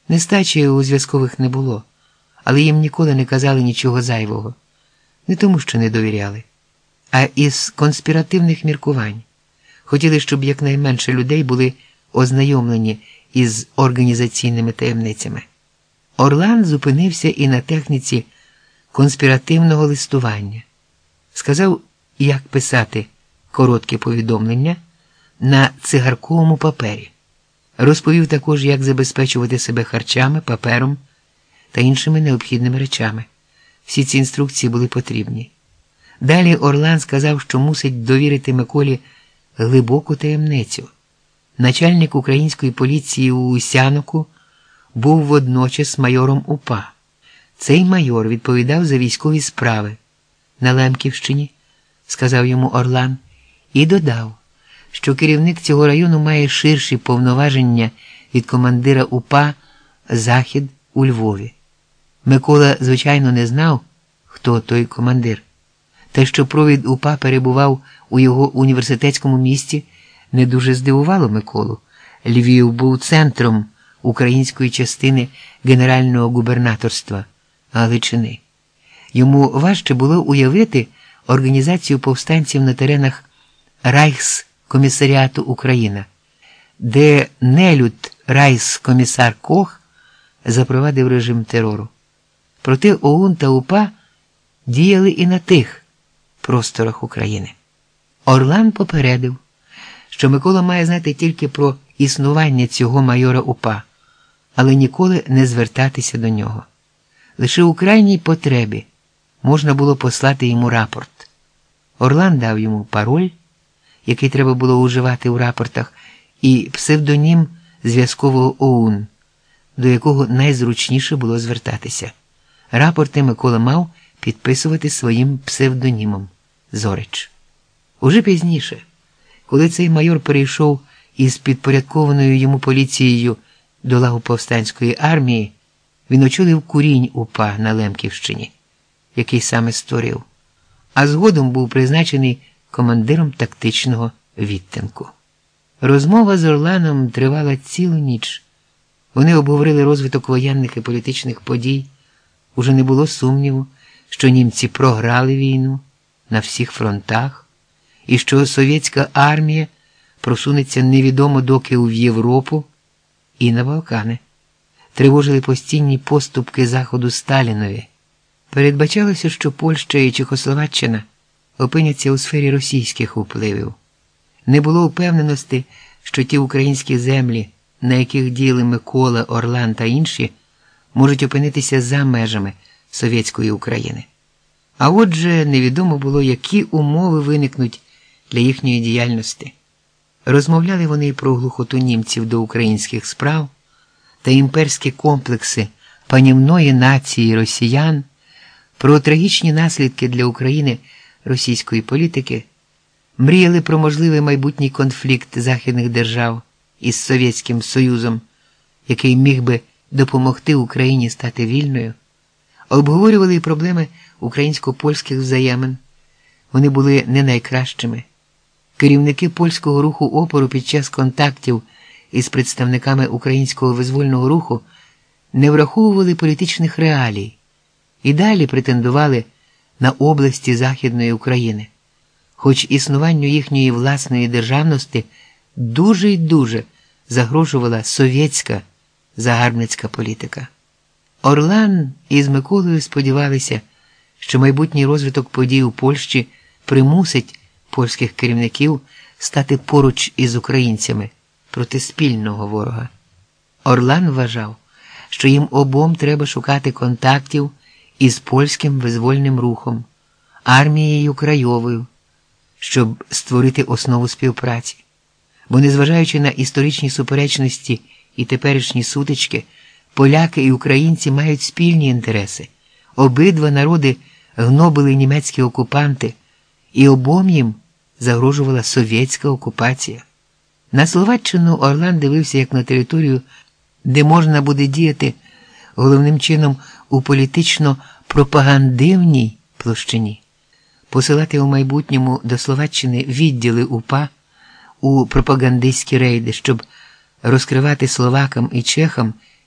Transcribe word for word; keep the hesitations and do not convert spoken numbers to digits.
Нестачі у зв'язкових не було, але їм ніколи не казали нічого зайвого. Не тому, що не довіряли, а із конспіративних міркувань. Хотіли, щоб якнайменше людей були ознайомлені із організаційними таємницями. Орлан зупинився і на техніці конспіративного листування. Сказав, як писати коротке повідомлення на цигарковому папері. Розповів також, як забезпечувати себе харчами, папером та іншими необхідними речами. Всі ці інструкції були потрібні. Далі Орлан сказав, що мусить довірити Миколі глибоку таємницю. Начальник української поліції у Сяноку був водночас майором УПА. Цей майор відповідав за військові справи на Лемківщині, сказав йому Орлан, і додав, що керівник цього району має ширші повноваження від командира УПА «Захід» у Львові. Микола, звичайно, не знав, хто той командир. Те, що провід УПА перебував у його університетському місті, не дуже здивувало Миколу. Львів був центром української частини генерального губернаторства Галичини. Йому важче було уявити організацію повстанців на теренах Райхскомісаріату Україна, де нелюд райскомісар Кох запровадив режим терору. Проте ОУН та УПА діяли і на тих просторах України. Орлан попередив, що Микола має знати тільки про існування цього майора УПА, але ніколи не звертатися до нього. Лише у крайній потребі можна було послати йому рапорт. Орлан дав йому пароль, який треба було уживати у рапортах, і псевдонім зв'язкового ОУН, до якого найзручніше було звертатися. Рапорти Микола мав підписувати своїм псевдонімом Зорич. Уже пізніше, коли цей майор перейшов із підпорядкованою йому поліцією до лагу повстанської армії, він очолив курінь УПА на Лемківщині, який саме створив, а згодом був призначений командиром тактичного відтинку. Розмова з Орланом тривала цілу ніч. Вони обговорили розвиток воєнних і політичних подій. Уже не було сумніву, що німці програли війну на всіх фронтах, і що совєтська армія просунеться невідомо доки в Європу і на Балкани. Тривожили постійні поступки Заходу Сталінові. Передбачалося, що Польща і Чехословаччина опиняться у сфері російських впливів. Не було впевненості, що ті українські землі, на яких діяли Микола, Орлан та інші, можуть опинитися за межами совєтської України. А отже, невідомо було, які умови виникнуть для їхньої діяльності. Розмовляли вони і про глухоту німців до українських справ та імперські комплекси панівної нації росіян, про трагічні наслідки для України російської політики, мріяли про можливий майбутній конфлікт західних держав із Совєтським Союзом, який міг би допомогти Україні стати вільною, обговорювали і проблеми українсько-польських взаємин. Вони були не найкращими. Керівники польського руху опору під час контактів із представниками українського визвольного руху не враховували політичних реалій і далі претендували на області Західної України, хоч існуванню їхньої власної державності дуже й дуже загрожувала совєтська загарбницька політика. Орлан із Миколою сподівалися, що майбутній розвиток подій у Польщі примусить польських керівників стати поруч із українцями проти спільного ворога. Орлан вважав, що їм обом треба шукати контактів із польським визвольним рухом, армією Крайовою, щоб створити основу співпраці. Бо, незважаючи на історичні суперечності і теперішні сутички, поляки і українці мають спільні інтереси. Обидва народи гнобили німецькі окупанти, і обом їм загрожувала совєтська окупація. На Словаччину Орлан дивився як на територію, де можна буде діяти головним чином у політично-пропагандивній площині, посилати у майбутньому до Словаччини відділи УПА у пропагандистські рейди, щоб розкривати словакам і чехам